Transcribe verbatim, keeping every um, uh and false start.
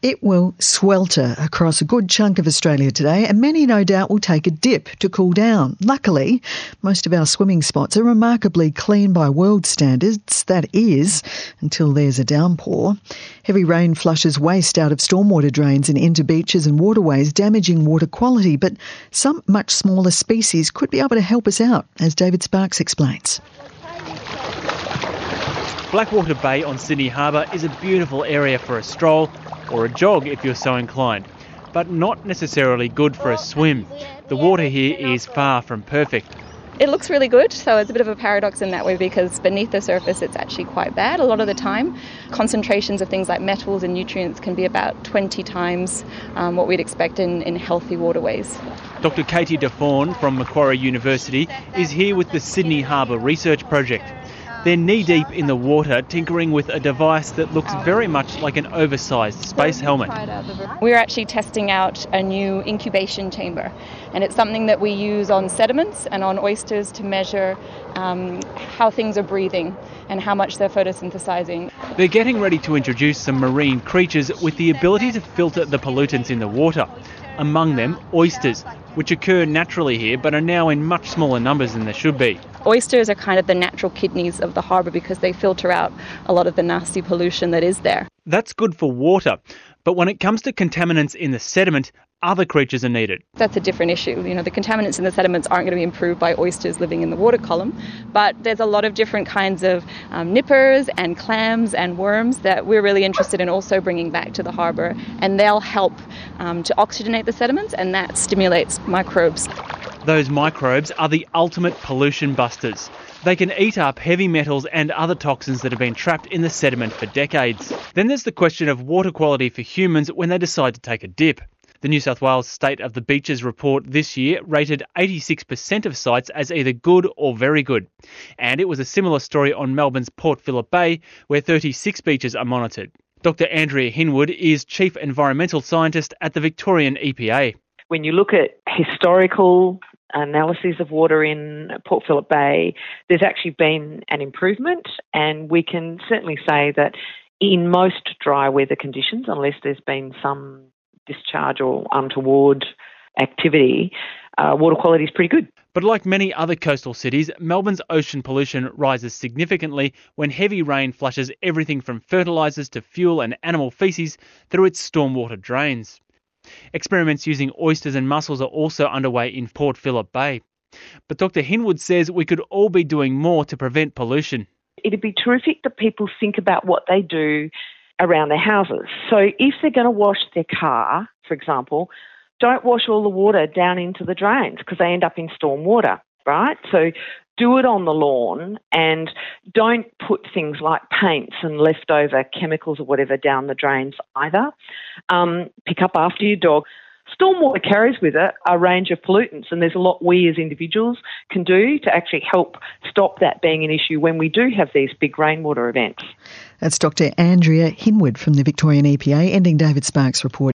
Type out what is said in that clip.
It will swelter across a good chunk of Australia today, and many no doubt will take a dip to cool down. Luckily, most of our swimming spots are remarkably clean by world standards, that is, until there's a downpour. Heavy rain flushes waste out of stormwater drains and into beaches and waterways, damaging water quality, but some much smaller species could be able to help us out, as David Sparks explains. Blackwater Bay on Sydney Harbour is a beautiful area for a stroll or a jog if you're so inclined, but not necessarily good for a swim. The water here is far from perfect. It looks really good, so it's a bit of a paradox in that way because beneath the surface it's actually quite bad a lot of the time. Concentrations of things like metals and nutrients can be about twenty times um, what we'd expect in, in healthy waterways. Doctor Katie Defawn from Macquarie University is here with the Sydney Harbour Research Project. They're knee-deep in the water, tinkering with a device that looks very much like an oversized space helmet. We're actually testing out a new incubation chamber, and it's something that we use on sediments and on oysters to measure um, how things are breathing and how much they're photosynthesizing. They're getting ready to introduce some marine creatures with the ability to filter the pollutants in the water. Among them, oysters, which occur naturally here but are now in much smaller numbers than there should be. Oysters are kind of the natural kidneys of the harbour because they filter out a lot of the nasty pollution that is there. That's good for water, but when it comes to contaminants in the sediment, other creatures are needed. That's a different issue. You know, the contaminants in the sediments aren't going to be improved by oysters living in the water column, but there's a lot of different kinds of um, nippers and clams and worms that we're really interested in also bringing back to the harbour, and they'll help um, to oxygenate the sediments, and that stimulates microbes. Those microbes are the ultimate pollution busters. They can eat up heavy metals and other toxins that have been trapped in the sediment for decades. Then there's the question of water quality for humans when they decide to take a dip. The New South Wales State of the Beaches report this year rated eighty-six percent of sites as either good or very good. And it was a similar story on Melbourne's Port Phillip Bay, where thirty-six beaches are monitored. Doctor Andrea Hinwood is Chief Environmental Scientist at the Victorian E P A. When you look at historical analyses of water in Port Phillip Bay, there's actually been an improvement, and we can certainly say that in most dry weather conditions, unless there's been some discharge or untoward activity, uh, water quality is pretty good. But like many other coastal cities, Melbourne's ocean pollution rises significantly when heavy rain flushes everything from fertilisers to fuel and animal faeces through its stormwater drains. Experiments using oysters and mussels are also underway in Port Phillip Bay. But Doctor Hinwood says we could all be doing more to prevent pollution. It'd be terrific that people think about what they do around their houses. So if they're going to wash their car, for example, don't wash all the water down into the drains because they end up in storm water, right? So do it on the lawn, and don't put things like paints and leftover chemicals or whatever down the drains either. Um, pick up after your dog. Stormwater carries with it a range of pollutants, and there's a lot we as individuals can do to actually help stop that being an issue when we do have these big rainwater events. That's Doctor Andrea Hinwood from the Victorian E P A, ending David Sparks' report.